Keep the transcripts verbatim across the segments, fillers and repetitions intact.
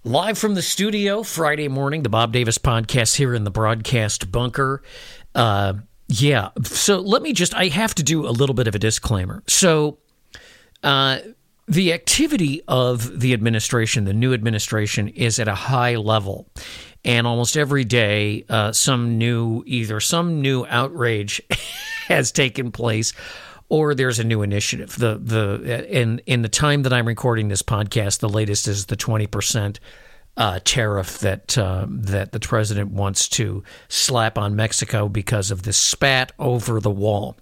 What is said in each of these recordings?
Live from the studio, Friday morning, the Bob Davis Podcast here in the broadcast bunker. Uh, yeah, so let me just, I have to do a little bit of a disclaimer. So uh, the activity of the administration, the new administration, is at a high level. And almost every day, uh, some new, either some new outrage has taken place, or there's a new initiative. The the in in the time that I'm recording this podcast, the latest is the twenty percent uh, tariff that uh, that the president wants to slap on Mexico because of this spat over the wall.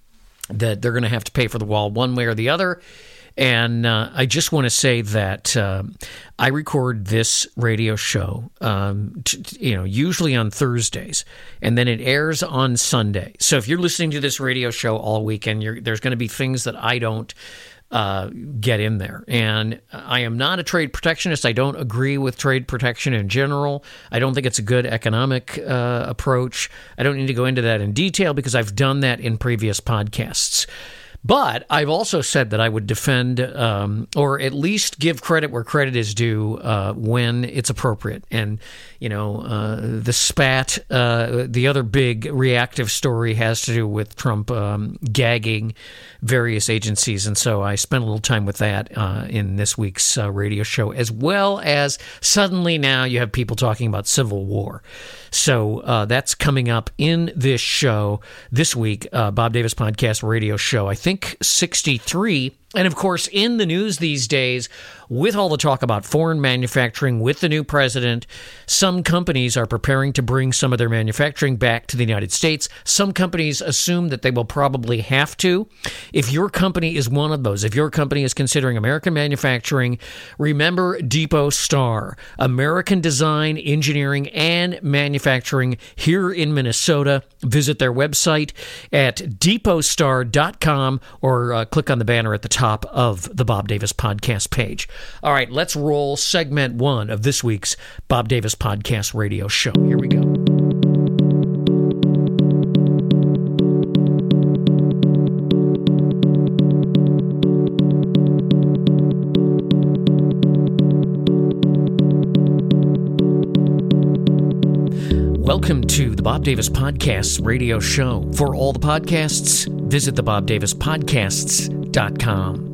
That they're going to have to pay for the wall one way or the other. And uh, I just want to say that uh, I record this radio show, um, t- t- you know, usually on Thursdays, and then it airs on Sunday. So if you're listening to this radio show all weekend, you're, there's going to be things that I don't uh, get in there. And I am not a trade protectionist. I don't agree with trade protection in general. I don't think it's a good economic uh, approach. I don't need to go into that in detail because I've done that in previous podcasts. But I've also said that I would defend um, or at least give credit where credit is due uh, when it's appropriate. And, you know, uh, the spat, uh, the other big reactive story has to do with Trump um, gagging various agencies. And so I spent a little time with that uh, in this week's uh, radio show, as well as suddenly now you have people talking about civil war. So uh, that's coming up in this show this week, uh, Bob Davis Podcast radio show, I think sixty-three. And of course, in the news these days, with all the talk about foreign manufacturing, with the new president, some companies are preparing to bring some of their manufacturing back to the United States. Some companies assume that they will probably have to. If your company is one of those, if your company is considering American manufacturing, remember Depot Star, American design, engineering, and manufacturing here in Minnesota. Visit their website at depot star dot com or uh, click on the banner at the top of the Bob Davis Podcast page. All right, let's roll segment one of this week's Bob Davis Podcast radio show. Here we go. Welcome to the Bob Davis Podcasts radio show. For all the podcasts, visit the bob davis podcasts dot com.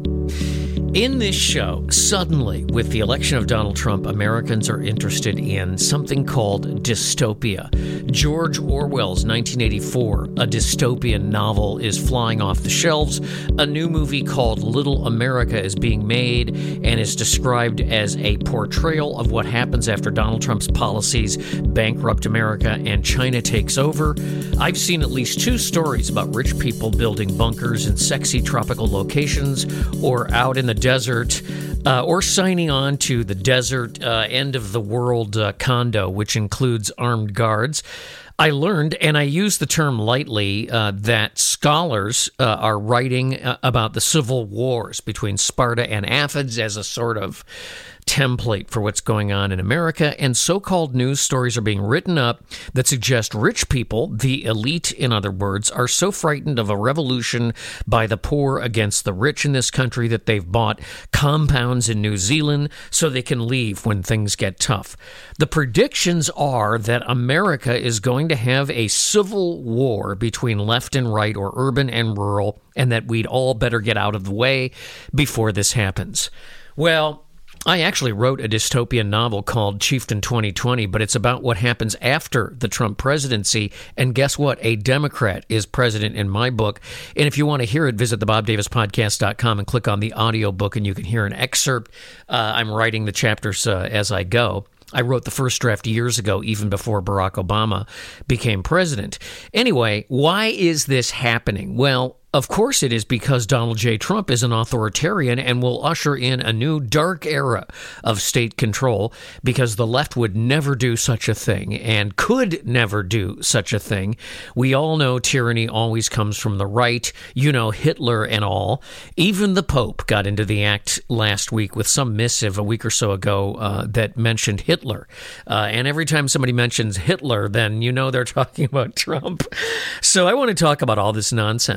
In this show, suddenly, with the election of Donald Trump, Americans are interested in something called dystopia. George Orwell's nineteen eighty-four, a dystopian novel, is flying off the shelves. A new movie called Little America is being made and is described as a portrayal of what happens after Donald Trump's policies bankrupt America and China takes over. I've seen at least two stories about rich people building bunkers in sexy tropical locations or out in the desert, uh, or signing on to the desert uh, end of the world uh, condo, which includes armed guards. I learned, and I use the term lightly, uh, that scholars uh, are writing uh, about the civil wars between Sparta and Athens as a sort of template for what's going on in America, and so-called news stories are being written up that suggest rich people, the elite in other words, are so frightened of a revolution by the poor against the rich in this country that they've bought compounds in New Zealand so they can leave when things get tough. The predictions are that America is going to have a civil war between left and right, or urban and rural, and that we'd all better get out of the way before this happens. Well, I actually wrote a dystopian novel called Chieftain twenty twenty, but it's about what happens after the Trump presidency. And guess what? A Democrat is president in my book. And if you want to hear it, visit the bob davis podcast dot com and click on the audiobook, and you can hear an excerpt. Uh, I'm writing the chapters uh, as I go. I wrote the first draft years ago, even before Barack Obama became president. Anyway, why is this happening? Well, of course it is because Donald J. Trump is an authoritarian and will usher in a new dark era of state control, because the left would never do such a thing and could never do such a thing. We all know tyranny always comes from the right. You know, Hitler and all. Even the Pope got into the act last week with some missive a week or so ago uh, that mentioned Hitler. Uh, and every time somebody mentions Hitler, then you know they're talking about Trump. So I want to talk about all this nonsense because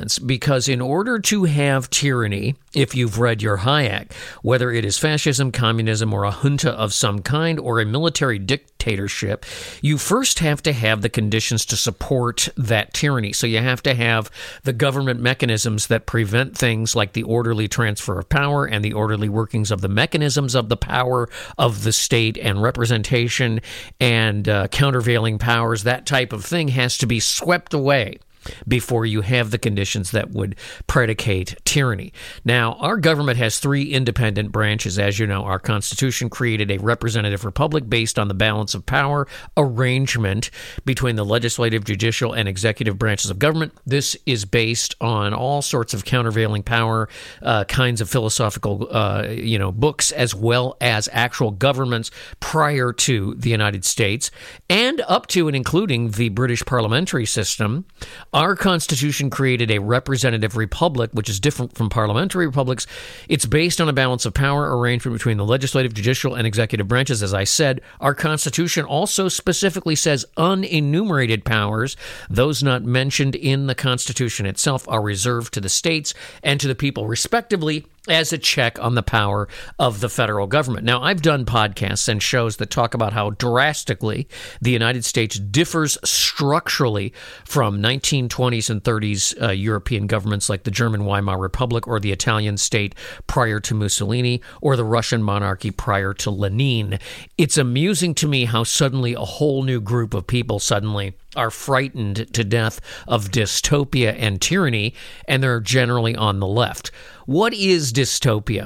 because in order to have tyranny, if you've read your Hayek, whether it is fascism, communism, or a junta of some kind, or a military dictatorship, you first have to have the conditions to support that tyranny. So you have to have the government mechanisms that prevent things like the orderly transfer of power and the orderly workings of the mechanisms of the power of the state and representation and uh, countervailing powers. That type of thing has to be swept away before you have the conditions that would predicate tyranny. Now, our government has three independent branches. As you know, our Constitution created a representative republic based on the balance of power arrangement between the legislative, judicial, and executive branches of government. This is based on all sorts of countervailing power uh, kinds of philosophical uh, you know, books, as well as actual governments prior to the United States, and up to and including the British parliamentary system. Our Constitution created a representative republic, which is different from parliamentary republics. It's based on a balance of power arrangement between the legislative, judicial, and executive branches. As I said, our Constitution also specifically says unenumerated powers, those not mentioned in the Constitution itself, are reserved to the states and to the people, respectively, as a check on the power of the federal government. Now, I've done podcasts and shows that talk about how drastically the United States differs structurally from nineteen twenties and thirties uh, European governments like the German Weimar Republic or the Italian state prior to Mussolini or the Russian monarchy prior to Lenin. It's amusing to me how suddenly a whole new group of people suddenly are frightened to death of dystopia and tyranny, and they're generally on the left. What is dystopia?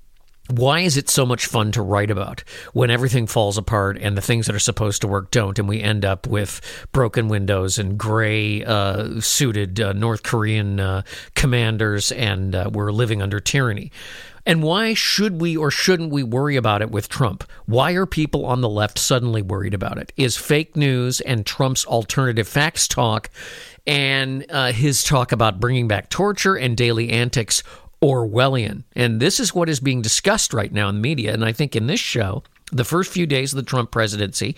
Why is it so much fun to write about when everything falls apart and the things that are supposed to work don't, and we end up with broken windows and gray uh, suited uh, North Korean uh, commanders, and uh, we're living under tyranny? And why should we or shouldn't we worry about it with Trump? Why are people on the left suddenly worried about it? Is fake news and Trump's alternative facts talk and uh, his talk about bringing back torture and daily antics Orwellian? And this is what is being discussed right now in the media. And I think in this show, the first few days of the Trump presidency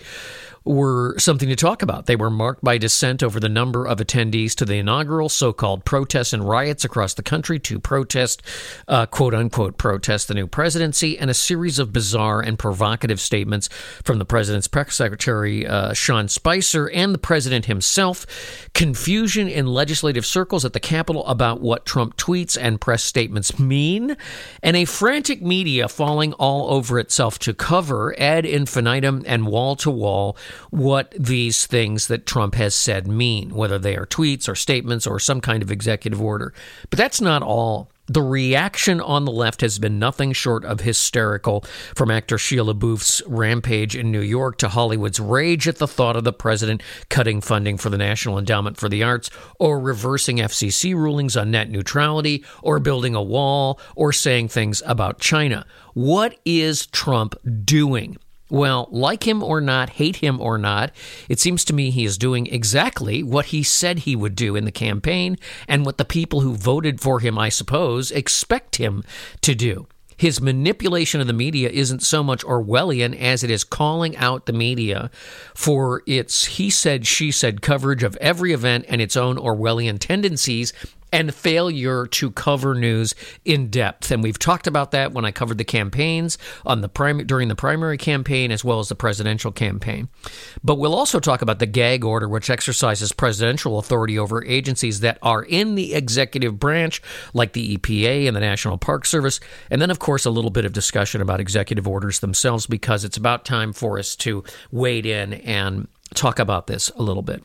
were something to talk about. They were marked by dissent over the number of attendees to the inaugural so-called protests and riots across the country to protest, uh, quote-unquote, protest the new presidency, and a series of bizarre and provocative statements from the president's press secretary, uh, Sean Spicer, and the president himself. Confusion in legislative circles at the Capitol about what Trump tweets and press statements mean, and a frantic media falling all over itself to cover ad infinitum and wall-to-wall what these things that Trump has said mean, whether they are tweets or statements or some kind of executive order. But that's not all. The reaction on the left has been nothing short of hysterical, from actor Shia LaBeouf's rampage in New York to Hollywood's rage at the thought of the president cutting funding for the National Endowment for the Arts, or reversing F C C rulings on net neutrality, or building a wall, or saying things about China. What is Trump doing? Well, like him or not, hate him or not, it seems to me he is doing exactly what he said he would do in the campaign, and what the people who voted for him, I suppose, expect him to do. His manipulation of the media isn't so much Orwellian as it is calling out the media for its he said, she said coverage of every event and its own Orwellian tendencies and failure to cover news in depth. And we've talked about that when I covered the campaigns on the prim- during the primary campaign as well as the presidential campaign. But we'll also talk about the gag order, which exercises presidential authority over agencies that are in the executive branch, like the E P A and the National Park Service. And then, of course, a little bit of discussion about executive orders themselves, because it's about time for us to wade in and talk about this a little bit.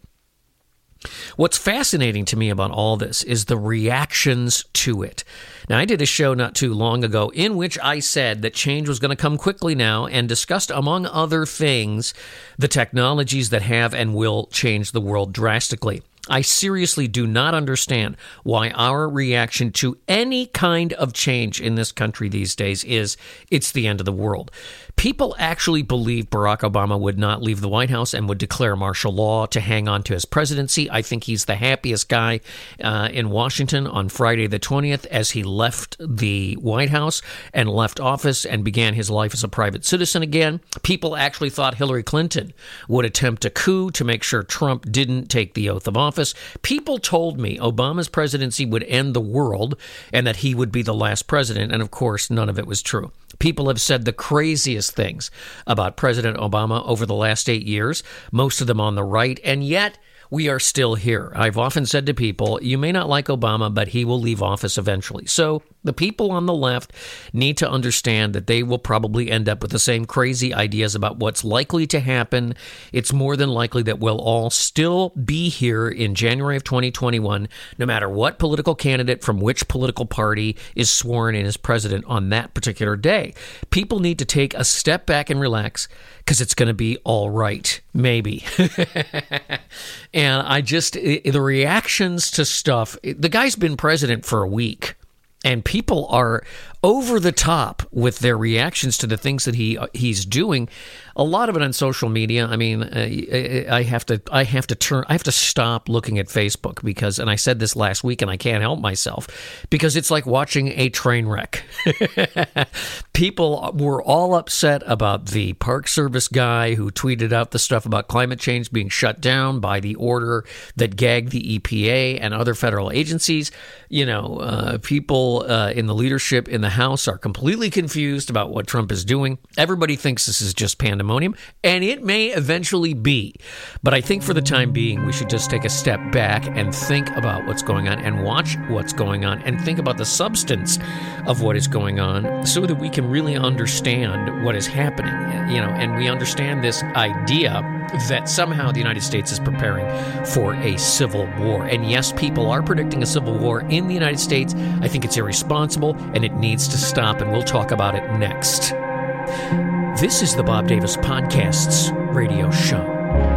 What's fascinating to me about all this is the reactions to it. Now, I did a show not too long ago in which I said that change was going to come quickly now, and discussed, among other things, the technologies that have and will change the world drastically. I seriously do not understand why our reaction to any kind of change in this country these days is it's the end of the world. People actually believe Barack Obama would not leave the White House and would declare martial law to hang on to his presidency. I think he's the happiest guy uh, in Washington on Friday the twentieth as he left the White House and left office and began his life as a private citizen again. People actually thought Hillary Clinton would attempt a coup to make sure Trump didn't take the oath of office. office, people told me Obama's presidency would end the world and that he would be the last president. And of course, none of it was true. People have said the craziest things about President Obama over the last eight years, most of them on the right, and yet we are still here. I've often said to people, you may not like Obama, but he will leave office eventually. So the people on the left need to understand that they will probably end up with the same crazy ideas about what's likely to happen. It's more than likely that we'll all still be here in January of twenty twenty-one, no matter what political candidate from which political party is sworn in as president on that particular day. People need to take a step back and relax, because it's going to be all right, maybe. And I just, the reactions to stuff, the guy's been president for a week, and people are over the top with their reactions to the things that he he's doing. A lot of it on social media. I mean, uh, I have to I have to turn I have to stop looking at Facebook because, and I said this last week, and I can't help myself because it's like watching a train wreck. People were all upset about the Park Service guy who tweeted out the stuff about climate change being shut down by the order that gagged the E P A and other federal agencies. You know, uh, people uh, in the leadership in the House are completely confused about what Trump is doing. Everybody thinks this is just pandemonium, and it may eventually be. But I think for the time being, we should just take a step back and think about what's going on and watch what's going on and think about the substance of what is going on so that we can really understand what is happening. You know, and we understand this idea that somehow the United States is preparing for a civil war. And yes, people are predicting a civil war in the United States. I think it's irresponsible and it needs to stop, and we'll talk about it next. This is the Bob Davis Podcasts radio show.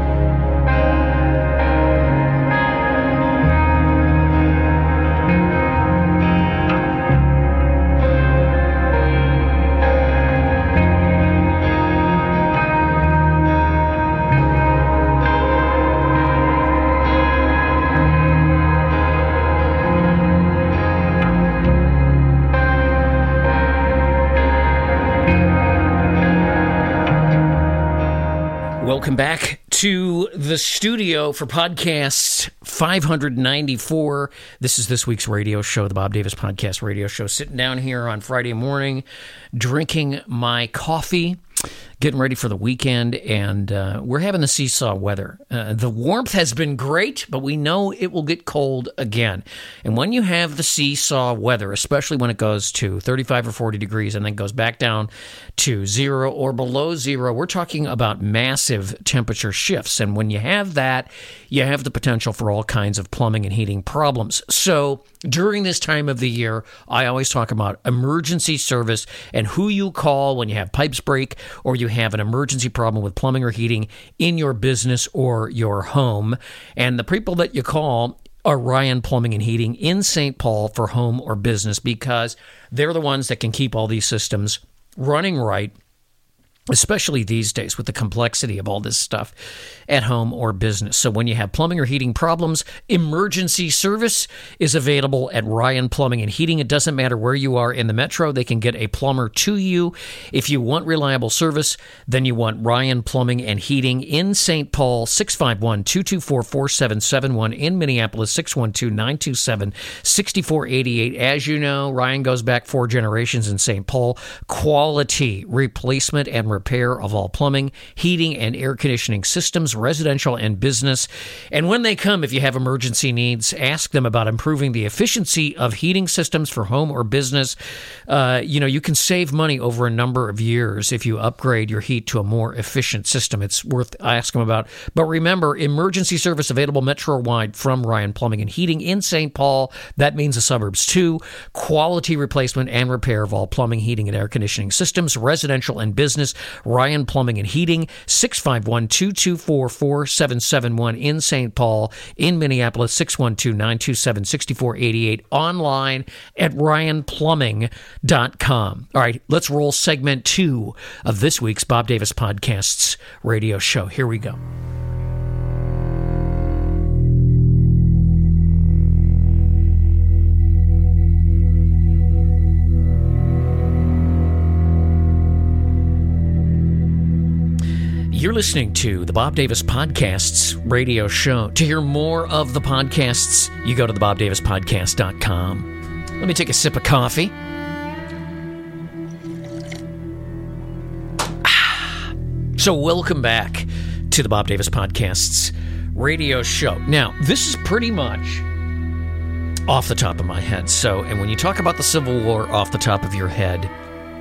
Welcome back to the studio for podcast five ninety-four. This is this week's radio show, the Bob Davis Podcast radio show. Sitting down here on Friday morning, drinking my coffee, getting ready for the weekend, and uh, we're having the seesaw weather. Uh, the warmth has been great, but we know it will get cold again. And when you have the seesaw weather, especially when it goes to thirty-five or forty degrees and then goes back down to zero or below zero, we're talking about massive temperature shifts. And when you have that, you have the potential for all kinds of plumbing and heating problems. So during this time of the year, I always talk about emergency service and who you call when you have pipes break or you have an emergency problem with plumbing or heating in your business or your home. And the people that you call are Ryan Plumbing and Heating in Saint Paul for home or business, because they're the ones that can keep all these systems running right, especially these days with the complexity of all this stuff at home or business. So when you have plumbing or heating problems, emergency service is available at Ryan Plumbing and Heating. It doesn't matter where you are in the metro. They can get a plumber to you. If you want reliable service, then you want Ryan Plumbing and Heating in Saint Paul, six five one, two two four, four seven seven one, in Minneapolis, six one two, nine two seven, six four eight eight. As you know, Ryan goes back four generations in Saint Paul. Quality replacement and repair of all plumbing, heating, and air conditioning systems, residential and business. And when they come, if you have emergency needs, ask them about improving the efficiency of heating systems for home or business. Uh, you know, you can save money over a number of years if you upgrade your heat to a more efficient system. It's worth asking them about. But remember, emergency service available metro-wide from Ryan Plumbing and Heating in Saint Paul. That means the suburbs too. Quality replacement and repair of all plumbing, heating, and air conditioning systems, residential and business. Ryan Plumbing and Heating, six five one, two two four, four seven seven one in Saint Paul. In Minneapolis, six one two, nine two seven, six four eight eight. Online at ryan plumbing dot com. All right, let's roll segment two of this week's Bob Davis Podcasts radio show. Here we go. You're listening to the Bob Davis Podcasts radio show. To hear more of the podcasts, you go to the bob davis podcast dot com. Let me take a sip of coffee. Ah. So welcome back to the Bob Davis Podcasts radio show. Now, this is pretty much off the top of my head. So, and when you talk about the Civil War off the top of your head,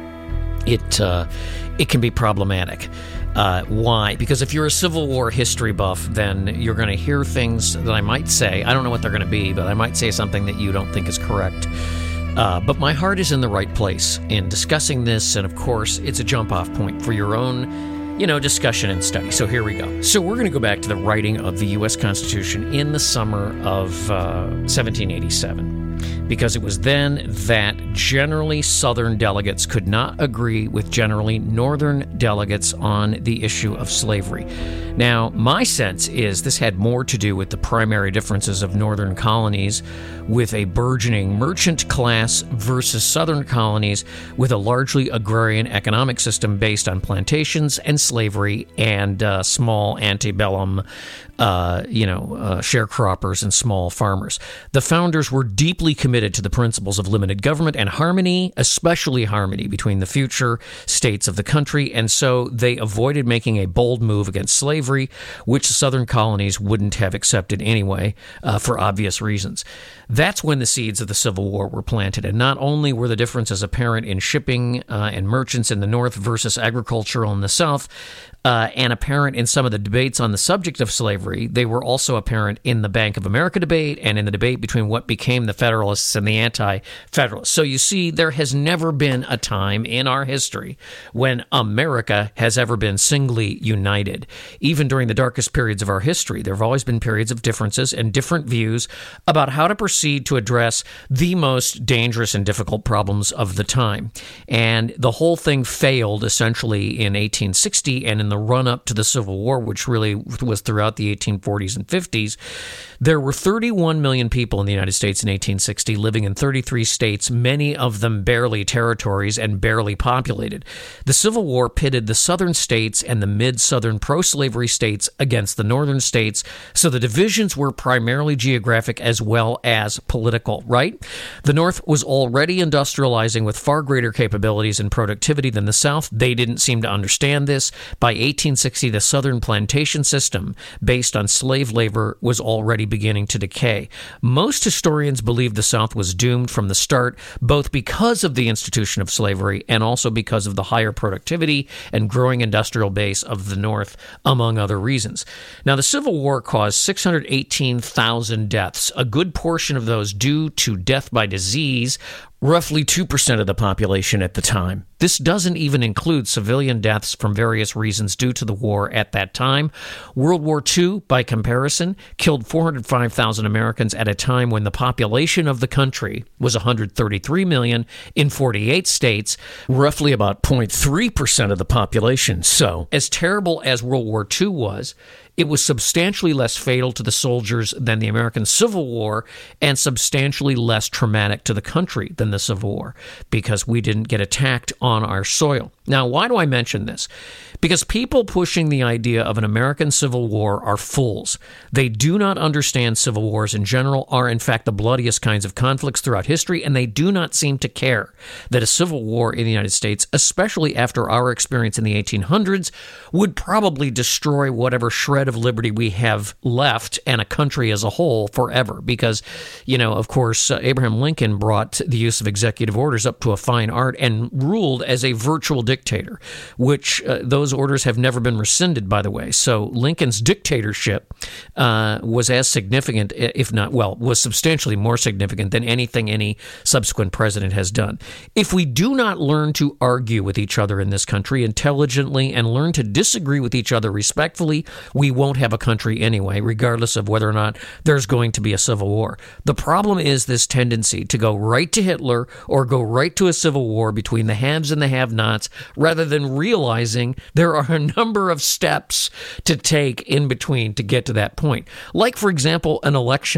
it uh, it can be problematic. Uh, why? Because if you're a Civil War history buff, then you're going to hear things that I might say. I don't know what they're going to be, but I might say something that you don't think is correct. Uh, but my heart is in the right place in discussing this, and of course, it's a jump-off point for your own, you know, discussion and study. So here we go. So we're going to go back to the writing of the U S Constitution in the summer of uh, seventeen eighty-seven. Because it was then that generally Southern delegates could not agree with generally Northern delegates on the issue of slavery. Now, my sense is this had more to do with the primary differences of Northern colonies with a burgeoning merchant class versus Southern colonies with a largely agrarian economic system based on plantations and slavery and uh, small antebellum Uh, you know, uh, sharecroppers and small farmers. The founders were deeply committed to the principles of limited government and harmony, especially harmony between the future states of the country, and so they avoided making a bold move against slavery, which the Southern colonies wouldn't have accepted anyway, uh, for obvious reasons. That's when the seeds of the Civil War were planted, and not only were the differences apparent in shipping uh, and merchants in the North versus agricultural in the South, Uh, and apparent in some of the debates on the subject of slavery, they were also apparent in the Bank of America debate and in the debate between what became the Federalists and the Anti-Federalists. So you see, there has never been a time in our history when America has ever been singly united. Even during the darkest periods of our history, there have always been periods of differences and different views about how to proceed to address the most dangerous and difficult problems of the time. And the whole thing failed essentially in eighteen sixty and in the run-up to the Civil War, which really was throughout the eighteen forties and fifties. There were thirty-one million people in the United States in eighteen sixty, living in thirty-three states, many of them barely territories and barely populated. The Civil War pitted the southern states and the mid-southern pro-slavery states against the northern states, so the divisions were primarily geographic as well as political, right? The North was already industrializing with far greater capabilities and productivity than the South. They didn't seem to understand this. By eighteen sixty, the Southern plantation system, based on slave labor, was already beginning to decay. Most historians believe the South was doomed from the start, both because of the institution of slavery and also because of the higher productivity and growing industrial base of the North, among other reasons. Now, the Civil War caused six hundred eighteen thousand deaths, a good portion of those due to death by disease, roughly two percent of the population at the time. This doesn't even include civilian deaths from various reasons due to the war at that time. World War Two, by comparison, killed four hundred five thousand Americans at a time when the population of the country was one hundred thirty-three million in forty-eight states, roughly about zero point three percent of the population. So, as terrible as World War Two was, it was substantially less fatal to the soldiers than the American Civil War and substantially less traumatic to the country than the Civil War because we didn't get attacked on our soil. Now, why do I mention this? Because people pushing the idea of an American Civil War are fools. They do not understand civil wars in general are, in fact, the bloodiest kinds of conflicts throughout history, and they do not seem to care that a civil war in the United States, especially after our experience in the eighteen hundreds, would probably destroy whatever shred of liberty we have left and a country as a whole forever. Because, you know, of course, uh, Abraham Lincoln brought the use of executive orders up to a fine art and ruled as a virtual dictator, which uh, those orders have never been rescinded, by the way. So Lincoln's dictatorship uh, was as significant, if not, well, was substantially more significant than anything any subsequent president has done. If we do not learn to argue with each other in this country intelligently and learn to disagree with each other respectfully, we won't have a country anyway, regardless of whether or not there's going to be a civil war. The problem is this tendency to go right to Hitler or go right to a civil war between the haves and the have-nots, rather than realizing there are a number of steps to take in between to get to that point. Like, for example, an election.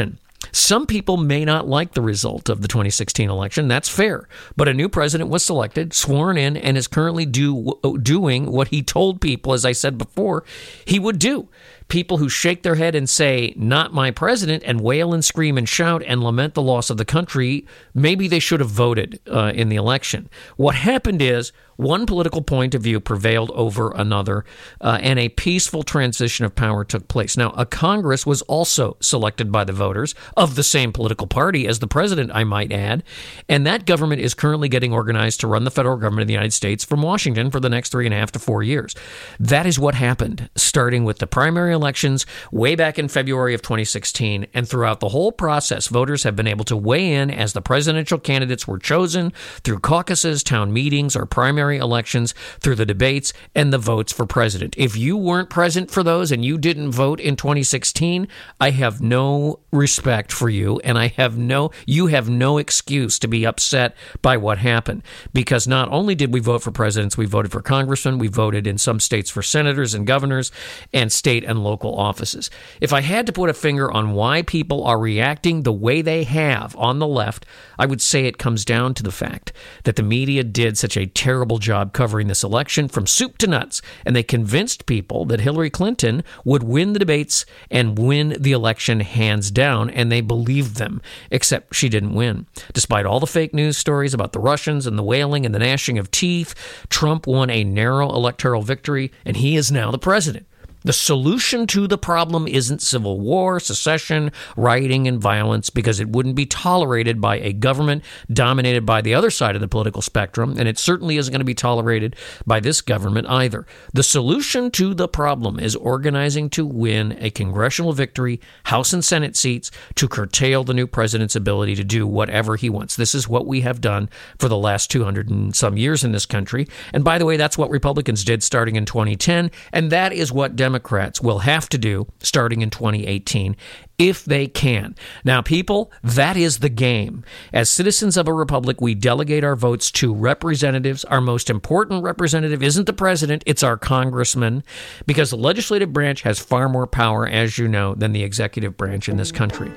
Some people may not like the result of the twenty sixteen election. That's fair. But a new president was selected, sworn in, and is currently do, doing what he told people, as I said before, he would do. People who shake their head and say, not my president, and wail and scream and shout and lament the loss of the country, maybe they should have voted uh, in the election. What happened is one political point of view prevailed over another, uh, and a peaceful transition of power took place. Now, a Congress was also selected by the voters of the same political party as the president, I might add, and that government is currently getting organized to run the federal government of the United States from Washington for the next three and a half to four years. That is what happened, starting with the primary elections way back in February of twenty sixteen, and throughout the whole process, voters have been able to weigh in as the presidential candidates were chosen through caucuses, town meetings, or primary elections, through the debates and the votes for president. If you weren't present for those and you didn't vote in twenty sixteen, I have no respect for you, and I have no, you have no excuse to be upset by what happened, because not only did we vote for presidents, we voted for congressmen, we voted in some states for senators and governors and state and local offices. If I had to put a finger on why people are reacting the way they have on the left, I would say it comes down to the fact that the media did such a terrible job covering this election from soup to nuts, and they convinced people that Hillary Clinton would win the debates and win the election hands down, and they believed them, except she didn't win. Despite all the fake news stories about the Russians and the wailing and the gnashing of teeth, Trump won a narrow electoral victory, and he is now the president. The solution to the problem isn't civil war, secession, rioting, and violence, because it wouldn't be tolerated by a government dominated by the other side of the political spectrum, and it certainly isn't going to be tolerated by this government either. The solution to the problem is organizing to win a congressional victory, House and Senate seats, to curtail the new president's ability to do whatever he wants. This is what we have done for the last two hundred and some years in this country. And by the way, that's what Republicans did starting in twenty ten, and that is what Democrats Democrats will have to do starting in twenty eighteen if they can. Now, people, that is the game. As citizens of a republic, we delegate our votes to representatives. Our most important representative isn't the president, it's our congressman, because the legislative branch has far more power, as you know, than the executive branch in this country.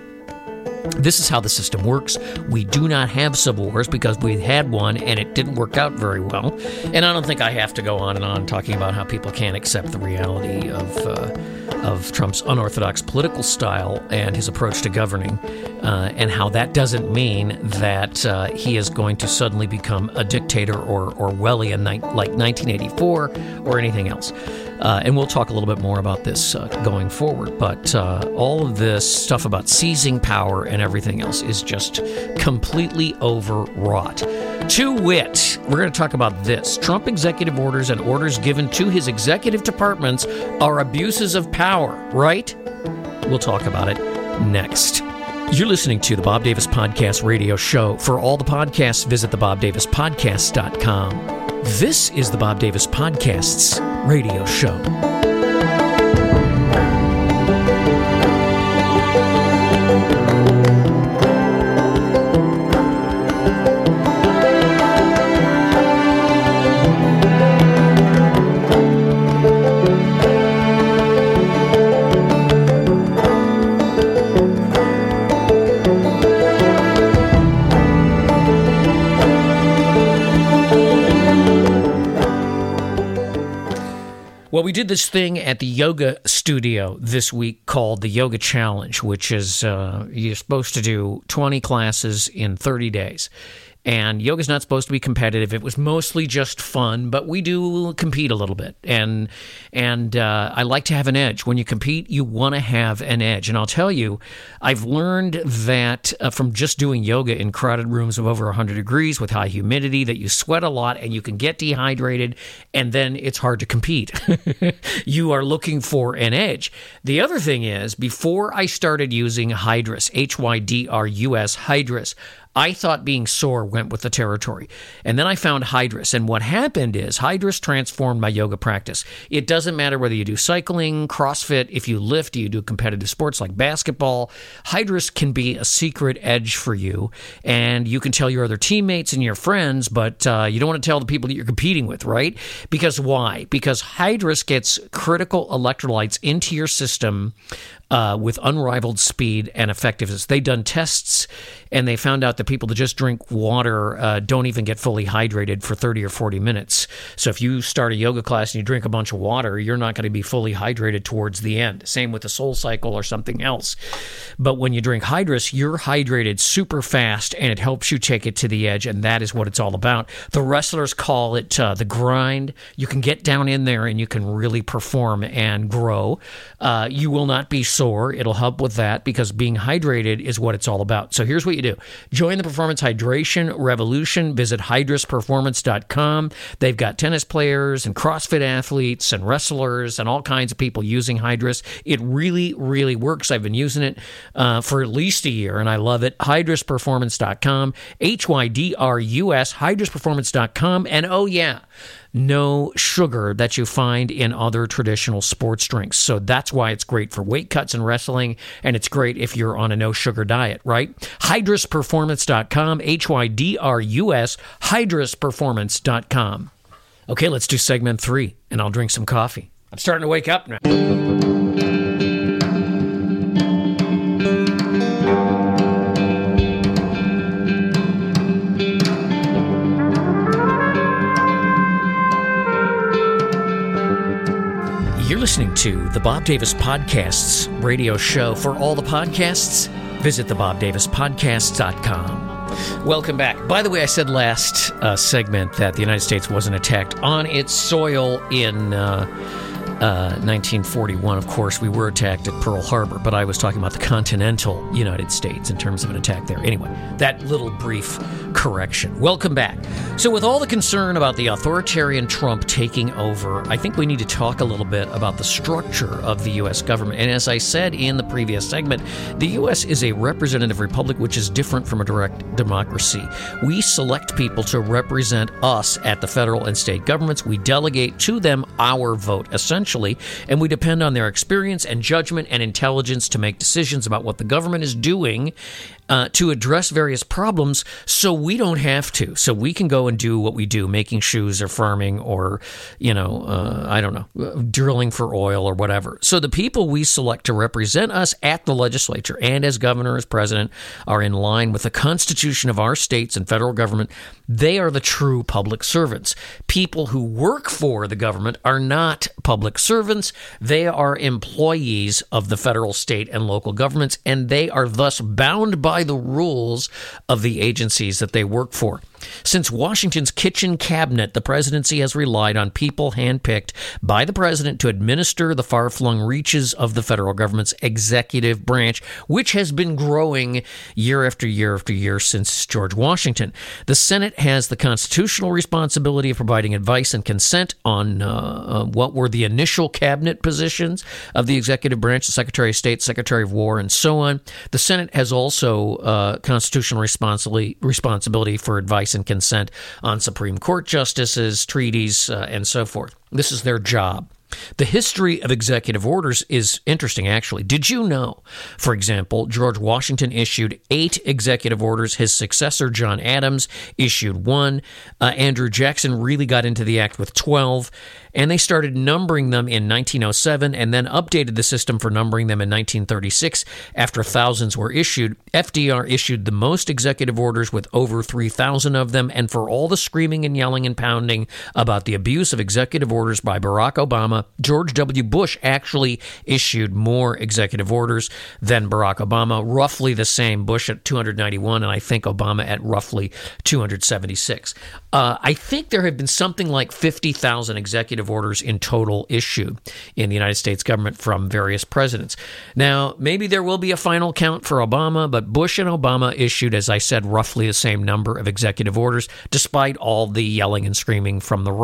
This is how the system works. We do not have civil wars because we had one and it didn't work out very well. And I don't think I have to go on and on talking about how people can't accept the reality of uh, of Trump's unorthodox political style and his approach to governing, uh, and how that doesn't mean that uh, he is going to suddenly become a dictator or Orwellian like nineteen eighty-four or anything else. Uh, and we'll talk a little bit more about this uh, going forward. But uh, all of this stuff about seizing power and everything else is just completely overwrought. To wit, we're going to talk about this. Trump executive orders and orders given to his executive departments are abuses of power, right? We'll talk about it next. You're listening to the Bob Davis Podcast radio show. For all the podcasts, visit the bob davis podcast dot com. This is the Bob Davis Podcasts radio show. Well, we did this thing at the yoga studio this week called the Yoga Challenge, which is uh, you're supposed to do twenty classes in thirty days. And yoga's not supposed to be competitive. It was mostly just fun, but we do compete a little bit. And and uh, I like to have an edge. When you compete, you want to have an edge. And I'll tell you, I've learned that uh, from just doing yoga in crowded rooms of over one hundred degrees with high humidity, that you sweat a lot and you can get dehydrated, and then it's hard to compete. You are looking for an edge. The other thing is, before I started using Hydrus, H Y D R U S, Hydrus, I thought being sore went with the territory. And then I found Hydrus. And what happened is Hydrus transformed my yoga practice. It doesn't matter whether you do cycling, CrossFit, if you lift, you do competitive sports like basketball. Hydrus can be a secret edge for you. And you can tell your other teammates and your friends, but uh, you don't want to tell the people that you're competing with, right? Because why? Because Hydrus gets critical electrolytes into your system Uh, with unrivaled speed and effectiveness. They've done tests, and they found out that people that just drink water uh, don't even get fully hydrated for thirty or forty minutes. So if you start a yoga class and you drink a bunch of water, you're not going to be fully hydrated towards the end. Same with the Soul Cycle or something else. But when you drink Hydrus, you're hydrated super fast, and it helps you take it to the edge, and that is what it's all about. The wrestlers call it uh, the grind. You can get down in there, and you can really perform and grow. Uh, you will not be so Sore. It'll help with that because being hydrated is what it's all about. So here's what you do. Join the Performance Hydration Revolution. Visit hydrus performance dot com. They've got tennis players and CrossFit athletes and wrestlers and all kinds of people using Hydrus. It really, really works. I've been using it uh, for at least a year, and I love it. hydrus performance dot com. H Y D R U S, hydrus performance dot com. And oh, yeah, no sugar that you find in other traditional sports drinks. So that's why it's great for weight cuts and wrestling, and it's great if you're on a no-sugar diet, right? hydrus performance dot com, H Y D R U S, hydrus performance dot com. Okay, let's do segment three, and I'll drink some coffee. I'm starting to wake up now. You're listening to the Bob Davis Podcasts radio show. For all the podcasts, visit the bob davis podcast dot com. Welcome back. By the way, I said last uh, segment that the United States wasn't attacked on its soil in uh, uh, nineteen forty-one. Of course, we were attacked at Pearl Harbor, but I was talking about the continental United States in terms of an attack there. Anyway, that little brief correction. Welcome back. So with all the concern about the authoritarian Trump taking over, I think we need to talk a little bit about the structure of the U S government. And as I said in the previous segment, the U S is a representative republic, which is different from a direct democracy. We select people to represent us at the federal and state governments. We delegate to them our vote, essentially, and we depend on their experience and judgment and intelligence to make decisions about what the government is doing Uh, to address various problems, so we don't have to. So we can go and do what we do, making shoes or farming or, you know, uh, I don't know, drilling for oil or whatever. So the people we select to represent us at the legislature and as governor, as president, are in line with the Constitution of our states and federal government. They are the true public servants. People who work for the government are not public servants. They are employees of the federal, state, and local governments, and they are thus bound by the rules of the agencies that they work for. Since Washington's kitchen cabinet, the presidency has relied on people handpicked by the president to administer the far-flung reaches of the federal government's executive branch, which has been growing year after year after year since George Washington. The Senate has the constitutional responsibility of providing advice and consent on uh, uh, what were the initial cabinet positions of the executive branch, the Secretary of State, Secretary of War, and so on. The Senate has also uh, constitutional responsibility, responsibility for advice and consent on Supreme Court justices, treaties, uh, and so forth. This is their job. The history of executive orders is interesting, actually. Did you know, for example, George Washington issued eight executive orders. His successor, John Adams, issued one. Uh, Andrew Jackson really got into the act with twelve. And they started numbering them in nineteen oh seven and then updated the system for numbering them in nineteen thirty-six after thousands were issued. F D R issued the most executive orders with over three thousand of them. And for all the screaming and yelling and pounding about the abuse of executive orders by Barack Obama, George W. Bush actually issued more executive orders than Barack Obama, roughly the same. Bush at two hundred ninety-one and I think Obama at roughly two hundred seventy-six. Uh, I think there have been something like fifty thousand executive orders in total issued in the United States government from various presidents. Now, maybe there will be a final count for Obama, but Bush and Obama issued, as I said, roughly the same number of executive orders, despite all the yelling and screaming from the right.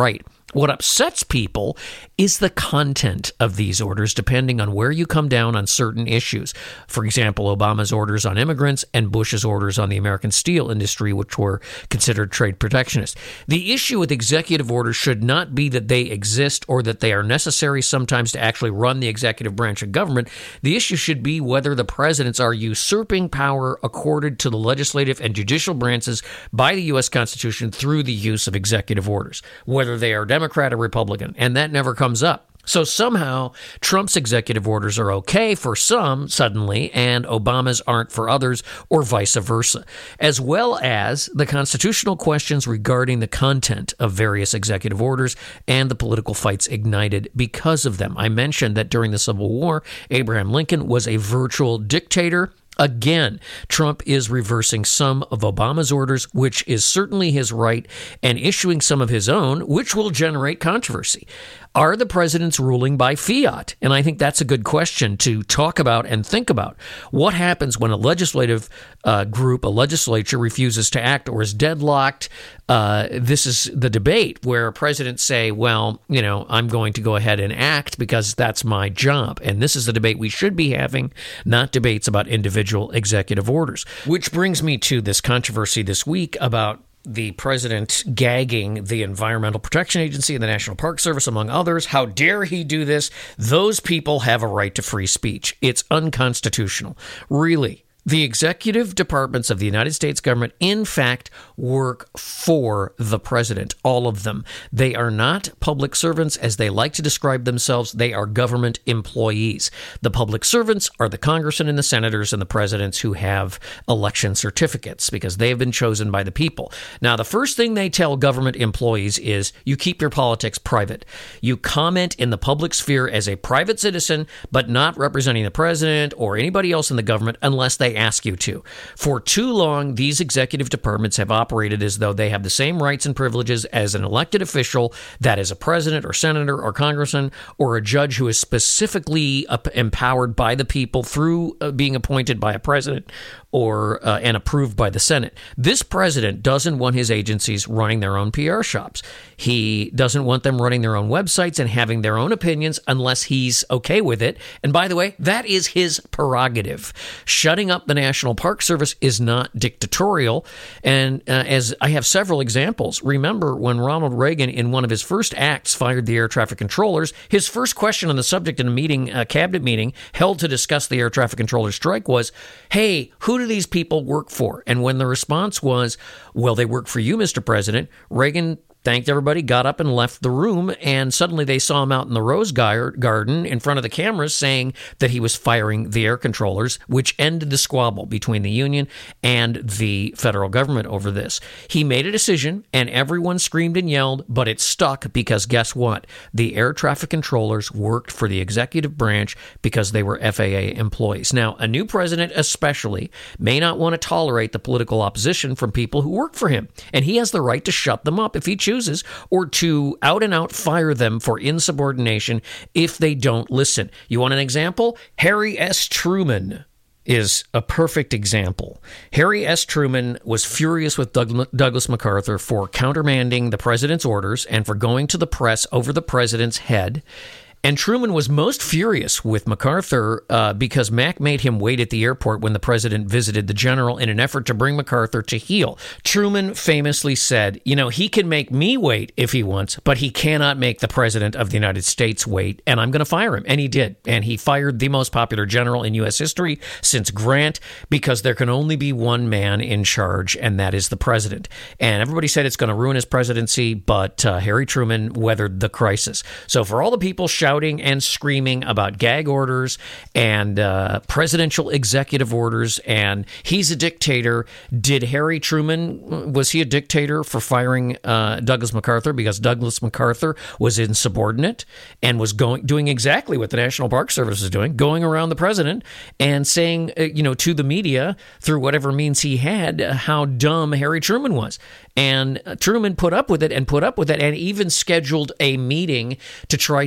What upsets people is the content of these orders, depending on where you come down on certain issues. For example, Obama's orders on immigrants and Bush's orders on the American steel industry, which were considered trade protectionist. The issue with executive orders should not be that they exist or that they are necessary sometimes to actually run the executive branch of government. The issue should be whether the presidents are usurping power accorded to the legislative and judicial branches by the U S Constitution through the use of executive orders, whether they are Democrat or Republican, and that never comes up. So somehow Trump's executive orders are okay for some suddenly, and Obama's aren't for others, or vice versa, as well as the constitutional questions regarding the content of various executive orders and the political fights ignited because of them. I mentioned that during the Civil War, Abraham Lincoln was a virtual dictator. Again, Trump is reversing some of Obama's orders, which is certainly his right, and issuing some of his own, which will generate controversy. Are the presidents ruling by fiat? And I think that's a good question to talk about and think about. What happens when a legislative uh, group, a legislature, refuses to act or is deadlocked? Uh, this is the debate where presidents say, well, you know, I'm going to go ahead and act because that's my job. And this is the debate we should be having, not debates about individual executive orders. Which brings me to this controversy this week about the president gagging the Environmental Protection Agency and the National Park Service, among others. How dare he do this? Those people have a right to free speech. It's unconstitutional. Really. The executive departments of the United States government, in fact, work for the president, all of them. They are not public servants, as they like to describe themselves. They are government employees. The public servants are the congressmen and the senators and the presidents who have election certificates because they have been chosen by the people. Now, the first thing they tell government employees is you keep your politics private. You comment in the public sphere as a private citizen, but not representing the president or anybody else in the government unless they ask you to. For too long, these executive departments have operated as though they have the same rights and privileges as an elected official, that is a president or senator or congressman or a judge who is specifically empowered by the people through being appointed by a president or uh, and approved by the Senate. This president doesn't want his agencies running their own P R shops. He doesn't want them running their own websites and having their own opinions unless he's okay with it. And by the way, that is his prerogative. Shutting up the National Park Service is not dictatorial. And uh, as I have several examples, remember when Ronald Reagan, in one of his first acts, fired the air traffic controllers, his first question on the subject in a meeting, a cabinet meeting held to discuss the air traffic controller strike was, hey, who do these people work for? And when the response was, well, they work for you, Mister President, Reagan thanked everybody, got up and left the room, and suddenly they saw him out in the Rose Garden in front of the cameras saying that he was firing the air controllers, which ended the squabble between the union and the federal government over this. He made a decision, and everyone screamed and yelled, but it stuck because guess what? The air traffic controllers worked for the executive branch because they were F A A employees. Now, a new president especially may not want to tolerate the political opposition from people who work for him, and he has the right to shut them up if he chooses, or to out and out fire them for insubordination if they don't listen. You want an example? Harry S. Truman is a perfect example. Harry S. Truman was furious with Doug- Douglas MacArthur for countermanding the president's orders and for going to the press over the president's head. And Truman was most furious with MacArthur uh, because Mac made him wait at the airport when the president visited the general in an effort to bring MacArthur to heel. Truman famously said, you know, he can make me wait if he wants, but he cannot make the president of the United States wait, and I'm going to fire him. And he did. And he fired the most popular general in U S history since Grant, because there can only be one man in charge, and that is the president. And everybody said it's going to ruin his presidency, but uh, Harry Truman weathered the crisis. So for all the people shouting shouting and screaming about gag orders and uh, presidential executive orders, and he's a dictator. Did Harry Truman, was he a dictator for firing uh, Douglas MacArthur because Douglas MacArthur was insubordinate and was going doing exactly what the National Park Service is doing, going around the president and saying, uh, you know, to the media through whatever means he had, uh, how dumb Harry Truman was. And uh, Truman put up with it and put up with it and even scheduled a meeting to try to conciliate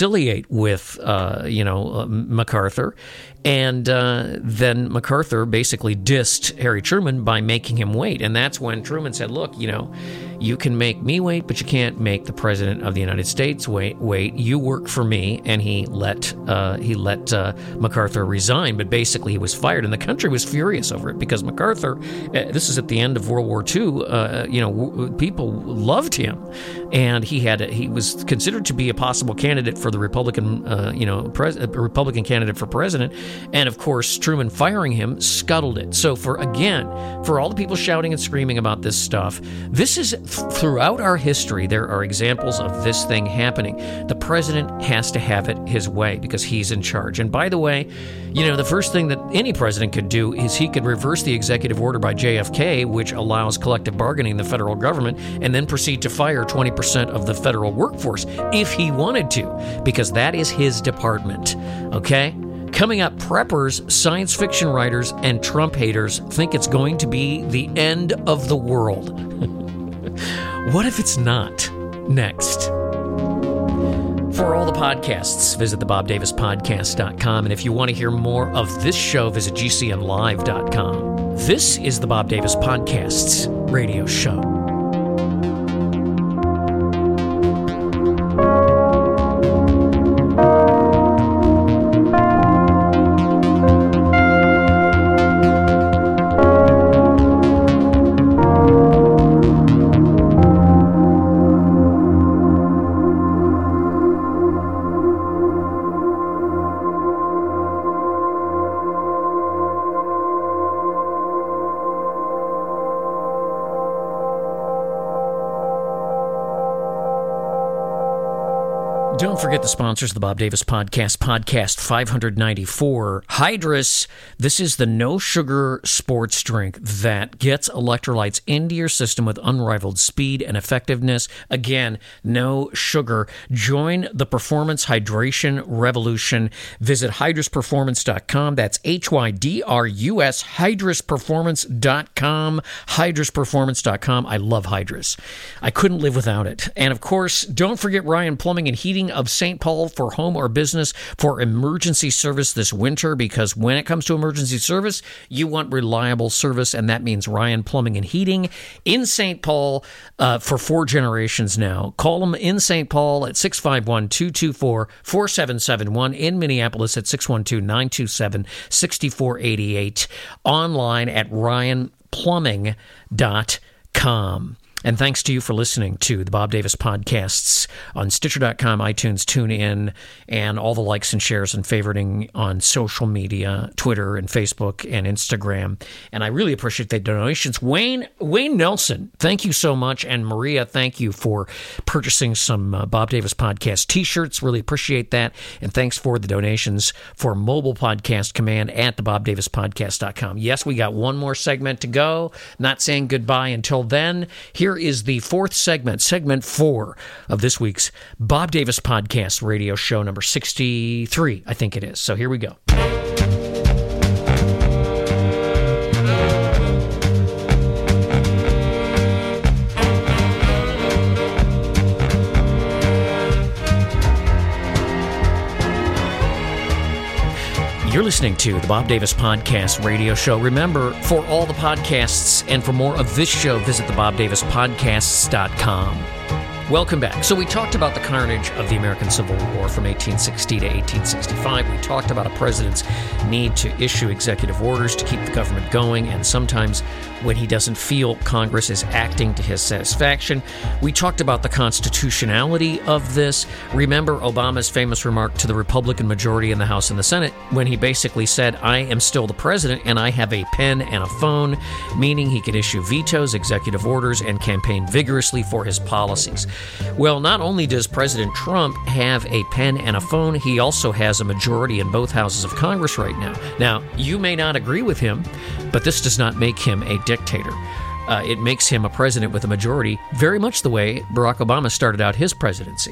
affiliate with, uh, you know, uh, MacArthur. And uh, then MacArthur basically dissed Harry Truman by making him wait. And that's when Truman said, look, you know, you can make me wait, but you can't make the president of the United States wait. Wait, you work for me. And he let uh, he let uh, MacArthur resign. But basically, he was fired, and the country was furious over it because MacArthur. Uh, this is at the end of World War Two. Uh, you know, w- people loved him, and he had a, he was considered to be a possible candidate for the Republican, uh, you know, pres- a Republican candidate for president. And of course, Truman firing him scuttled it. So for again, for all the people shouting and screaming about this stuff, this is throughout our history, there are examples of this thing happening. The president has to have it his way because he's in charge. And by the way, you know, the first thing that any president could do is he could reverse the executive order by J F K, which allows collective bargaining in the federal government, and then proceed to fire twenty percent of the federal workforce if he wanted to, because that is his department. Okay? Coming up, preppers, science fiction writers, and Trump haters think it's going to be the end of the world. What if it's not? Next. For all the podcasts, visit the bob davis podcast dot com. And if you want to hear more of this show, visit g c n live dot com. This is the Bob Davis Podcasts radio show. Don't forget the sponsors of the Bob Davis Podcast, Podcast five ninety-four. Hydrus, this is the no-sugar sports drink that gets electrolytes into your system with unrivaled speed and effectiveness. Again, no sugar. Join the performance hydration revolution. Visit hydrus performance dot com. That's H Y D R U S, hydrus performance dot com. hydrus performance dot com. I love Hydrus. I couldn't live without it. And, of course, don't forget Ryan Plumbing and Heating of Saint Paul for home or business for emergency service this winter, because when it comes to emergency service, you want reliable service, and that means Ryan Plumbing and Heating in Saint Paul uh, for four generations now. Call them in Saint Paul at six five one, two two four, four seven seven one, in Minneapolis at six one two, nine two seven, six four eight eight, online at ryan plumbing dot com. And thanks to you for listening to the Bob Davis Podcasts on Stitcher dot com, iTunes, TuneIn, and all the likes and shares and favoriting on social media, Twitter and Facebook and Instagram. And I really appreciate the donations. Wayne Wayne Nelson, thank you so much. And Maria, thank you for purchasing some uh, Bob Davis Podcast T-shirts. Really appreciate that. And thanks for the donations for Mobile Podcast Command at the bob davis podcast dot com. Yes, we got one more segment to go. Not saying goodbye until then. Here Here is the fourth segment, segment four of this week's Bob Davis Podcast radio show number sixty-three, I think it is. So here we go. You're listening to the Bob Davis Podcast radio show. Remember, for all the podcasts and for more of this show, visit the bob davis podcasts dot com. Welcome back. So we talked about the carnage of the American Civil War from eighteen sixty to eighteen sixty-five. We talked about a president's need to issue executive orders to keep the government going, and sometimes when he doesn't feel Congress is acting to his satisfaction. We talked about the constitutionality of this. Remember Obama's famous remark to the Republican majority in the House and the Senate when he basically said, I am still the president and I have a pen and a phone, meaning he could issue vetoes, executive orders, and campaign vigorously for his policies. Well, not only does President Trump have a pen and a phone, he also has a majority in both houses of Congress right now. Now, you may not agree with him, but this does not make him a dictator. Uh, it makes him a president with a majority, very much the way Barack Obama started out his presidency.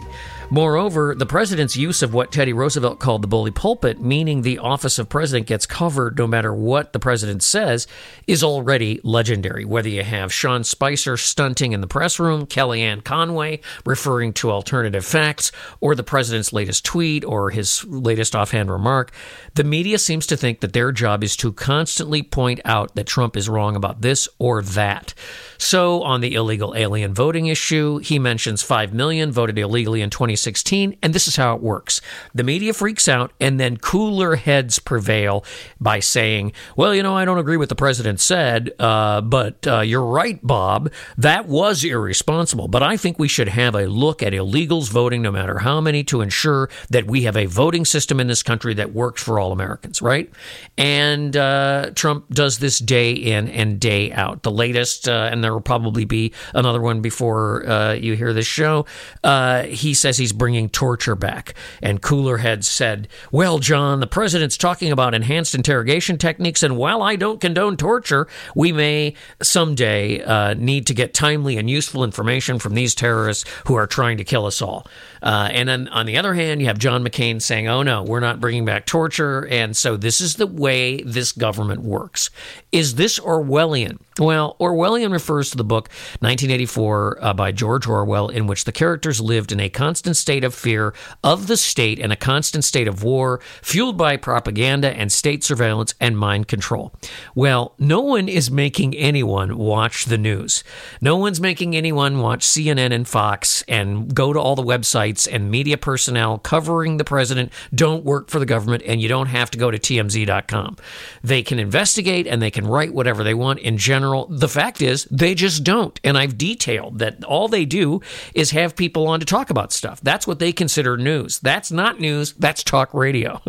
Moreover, the president's use of what Teddy Roosevelt called the bully pulpit, meaning the office of president gets covered no matter what the president says, is already legendary. Whether you have Sean Spicer stunting in the press room, Kellyanne Conway referring to alternative facts, or the president's latest tweet or his latest offhand remark, the media seems to think that their job is to constantly point out that Trump is wrong about this or that. So on the illegal alien voting issue, he mentions five million voted illegally in twenty sixteen, and this is how it works. The media freaks out, and then cooler heads prevail by saying, well, you know, I don't agree with the president said, uh, but uh, you're right, Bob. That was irresponsible, but I think we should have a look at illegals voting, no matter how many, to ensure that we have a voting system in this country that works for all Americans, right? And uh, Trump does this day in and day out. The latest, uh, and there will probably be another one before uh, you hear this show, uh, he says he's bringing torture back. And cooler heads said, well, John, the president's talking about enhanced interrogation techniques, and while I don't condone torture, we may someday uh, need to get timely and useful information from these terrorists who are trying to kill us all. Uh, and then on the other hand, you have John McCain saying, oh, no, we're not bringing back torture. And so this is the way this government works. Is this Orwellian? Well, Orwellian refers to the book nineteen eighty-four uh, by George Orwell, in which the characters lived in a constant state of fear of the state and a constant state of war, fueled by propaganda and state surveillance and mind control. Well, no one is making anyone watch the news. No one's making anyone watch C N N and Fox and go to all the websites, and media personnel covering the president don't work for the government, and you don't have to go to T M Z dot com. They can investigate and they can write whatever they want in general. The fact is, they just don't. And I've detailed that all they do is have people on to talk about stuff. That's what they consider news. That's not news. That's talk radio.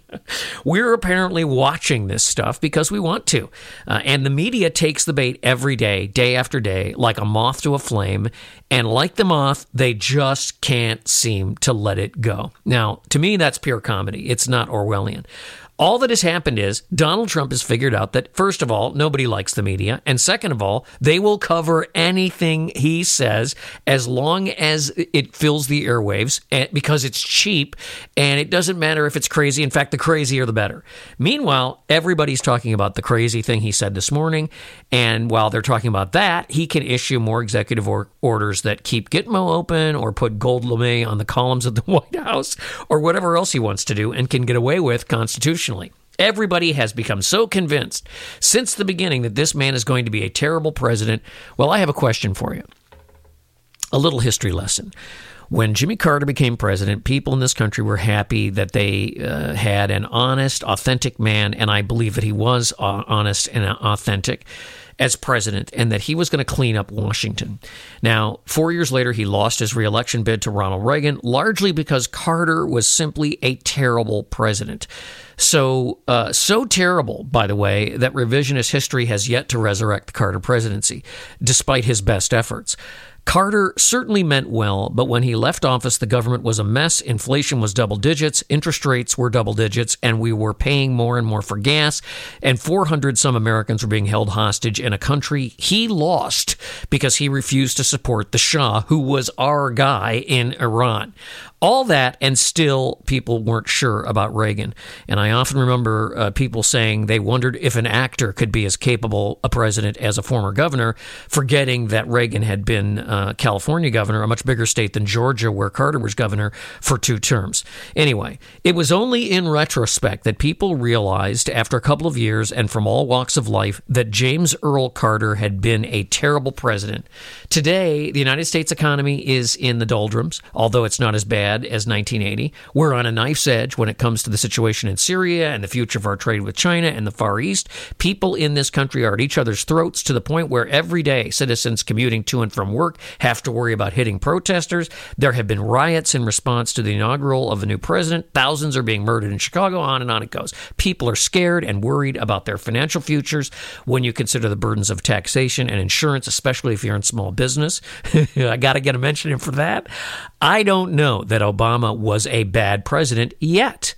We're apparently watching this stuff because we want to. Uh, and the media takes the bait every day, day after day, like a moth to a flame. And like the moth, they just can't seem to let it go. Now, to me, that's pure comedy. It's not Orwellian. All that has happened is Donald Trump has figured out that, first of all, nobody likes the media, and second of all, they will cover anything he says as long as it fills the airwaves, because it's cheap, and it doesn't matter if it's crazy. In fact, the crazier the better. Meanwhile, everybody's talking about the crazy thing he said this morning, and while they're talking about that, he can issue more executive or- orders that keep Gitmo open or put gold lame on the columns of the White House or whatever else he wants to do and can get away with constitutionally. Everybody has become so convinced since the beginning that this man is going to be a terrible president. Well, I have a question for you. A little history lesson. When Jimmy Carter became president, people in this country were happy that they uh, had an honest, authentic man, and I believe that he was uh, honest and authentic as president, and that he was going to clean up Washington. Now, four years later, he lost his reelection bid to Ronald Reagan, largely because Carter was simply a terrible president. So, uh, so terrible, by the way, that revisionist history has yet to resurrect the Carter presidency, despite his best efforts. Carter certainly meant well, but when he left office, the government was a mess. Inflation was double digits, interest rates were double digits, and we were paying more and more for gas, and four hundred some Americans were being held hostage in a country he lost because he refused to support the Shah, who was our guy in Iran. All that, and still people weren't sure about Reagan. And I often remember uh, people saying they wondered if an actor could be as capable a president as a former governor, forgetting that Reagan had been uh, California governor, a much bigger state than Georgia, where Carter was governor for two terms. Anyway, it was only in retrospect that people realized, after a couple of years and from all walks of life, that James Earl Carter had been a terrible president. Today, the United States economy is in the doldrums, although it's not as bad as nineteen eighty. We're on a knife's edge when it comes to the situation in Syria and the future of our trade with China and the Far East. People in this country are at each other's throats to the point where every day citizens commuting to and from work have to worry about hitting protesters. There have been riots in response to the inaugural of the new president. Thousands are being murdered in Chicago, on and on it goes. People are scared and worried about their financial futures when you consider the burdens of taxation and insurance, especially if you're in small business. I got to get a mention in for that. I don't know that Obama was a bad president yet.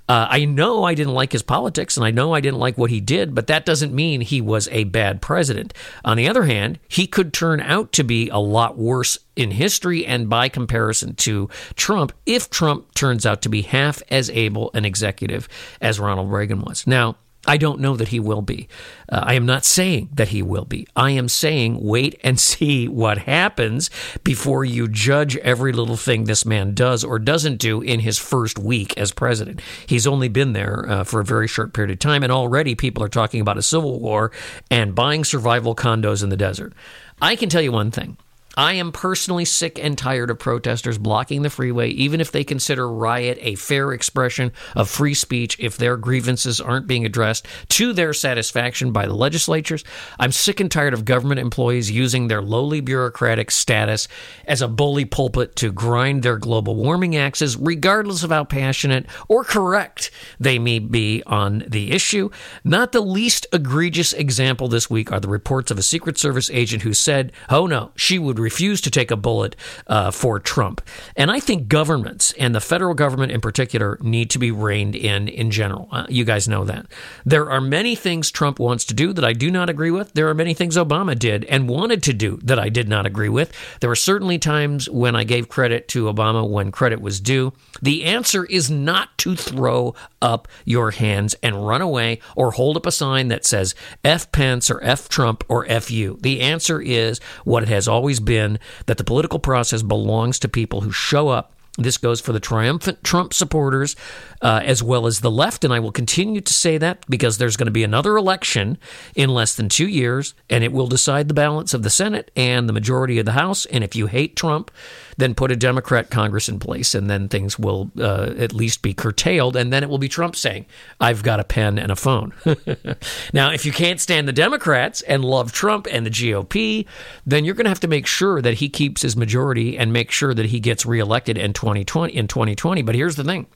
Uh, I know I didn't like his politics, and I know I didn't like what he did, but that doesn't mean he was a bad president. On the other hand, he could turn out to be a lot worse in history and by comparison to Trump if Trump turns out to be half as able an executive as Ronald Reagan was. Now, I don't know that he will be. Uh, I am not saying that he will be. I am saying wait and see what happens before you judge every little thing this man does or doesn't do in his first week as president. He's only been there uh, for a very short period of time, and already people are talking about a civil war and buying survival condos in the desert. I can tell you one thing. I am personally sick and tired of protesters blocking the freeway, even if they consider riot a fair expression of free speech if their grievances aren't being addressed to their satisfaction by the legislatures. I'm sick and tired of government employees using their lowly bureaucratic status as a bully pulpit to grind their global warming axes, regardless of how passionate or correct they may be on the issue. Not the least egregious example this week are the reports of a Secret Service agent who said, oh no, she would refused to take a bullet uh, for Trump. And I think governments, and the federal government in particular, need to be reined in in general. Uh, you guys know that. There are many things Trump wants to do that I do not agree with. There are many things Obama did and wanted to do that I did not agree with. There were certainly times when I gave credit to Obama when credit was due. The answer is not to throw up your hands and run away or hold up a sign that says F Pence or F Trump or F you. The answer is what it has always been, that the political process belongs to people who show up. This goes for the triumphant Trump supporters uh, as well as the left, and I will continue to say that because there's going to be another election in less than two years, and it will decide the balance of the Senate and the majority of the House. And if you hate Trump, then put a Democrat Congress in place, and then things will uh, at least be curtailed, and then it will be Trump saying, I've got a pen and a phone. Now, if you can't stand the Democrats and love Trump and the G O P, then you're going to have to make sure that he keeps his majority and make sure that he gets reelected in twenty twenty. In twenty twenty. But here's the thing.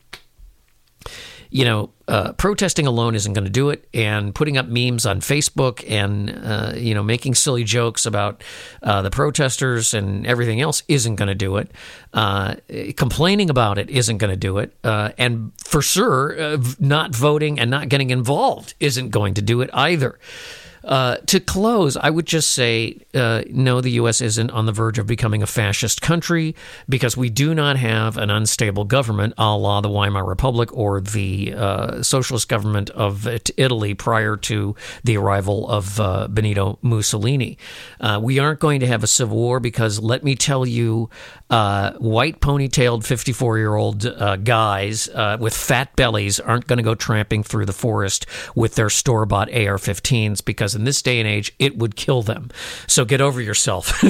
You know, uh, protesting alone isn't going to do it, and putting up memes on Facebook and, uh, you know, making silly jokes about uh, the protesters and everything else isn't going to do it. Uh, complaining about it isn't going to do it. Uh, and for sure, uh, not voting and not getting involved isn't going to do it either. Uh, to close, I would just say, uh, no, the U S isn't on the verge of becoming a fascist country because we do not have an unstable government a la the Weimar Republic or the uh, socialist government of Italy prior to the arrival of uh, Benito Mussolini. Uh, we aren't going to have a civil war because, let me tell you, uh, white ponytailed fifty-four-year-old uh, guys uh, with fat bellies aren't going to go tramping through the forest with their store-bought A R fifteens because in this day and age, it would kill them. So get over yourself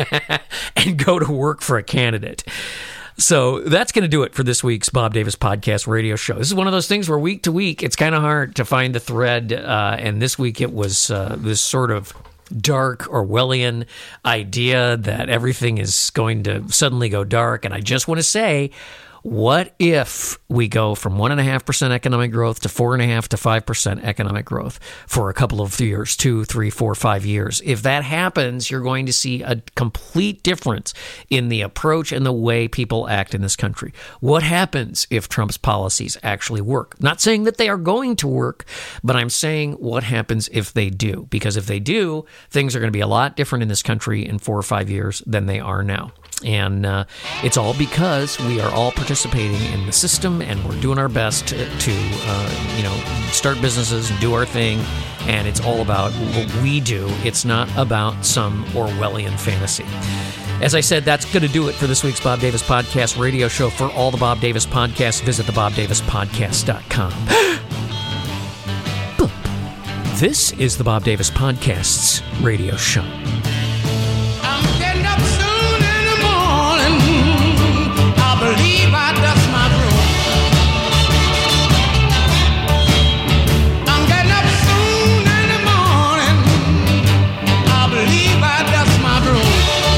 and go to work for a candidate. So that's going to do it for this week's Bob Davis Podcast Radio Show. This is one of those things where week to week, it's kind of hard to find the thread. Uh, and this week it was uh, this sort of dark Orwellian idea that everything is going to suddenly go dark. And I just want to say, what if we go from one point five percent economic growth to four point five to five percent economic growth for a couple of years, two, three, four, five years? If that happens, you're going to see a complete difference in the approach and the way people act in this country. What happens if Trump's policies actually work? Not saying that they are going to work, but I'm saying what happens if they do? Because if they do, things are going to be a lot different in this country in four or five years than they are now. And uh, it's all because we are all participating in the system, and we're doing our best to, to uh, you know, start businesses and do our thing. And it's all about what we do. It's not about some Orwellian fantasy. As I said, that's going to do it for this week's Bob Davis Podcast Radio Show. For all the Bob Davis podcasts, visit the bob davis podcast dot com. This is the Bob Davis Podcasts Radio Show. I'm getting up soon in the morning. I believe I dust my broom. I'm getting up soon in the morning. I believe I dust my broom.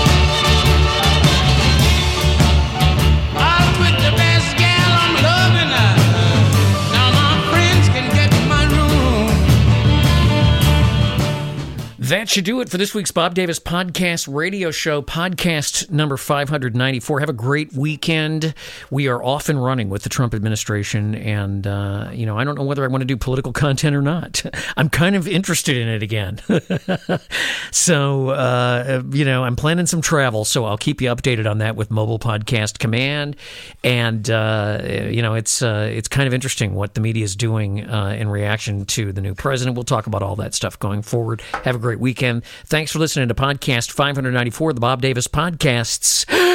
I'll quit the best gal I'm loving her. Now my friends can get my room. That should do it for this week's Bob Davis Podcast Radio Show, podcast number five ninety-four. Have a great weekend. We are off and running with the Trump administration, and, uh, you know, I don't know whether I want to do political content or not. I'm kind of interested in it again. so, uh, you know, I'm planning some travel, so I'll keep you updated on that with Mobile Podcast Command. And, uh, you know, it's uh, it's kind of interesting what the media is doing uh, in reaction to the new president. We'll talk about all that stuff going forward. Have a great weekend. Thanks for listening to Podcast five ninety-four, the Bob Davis Podcasts.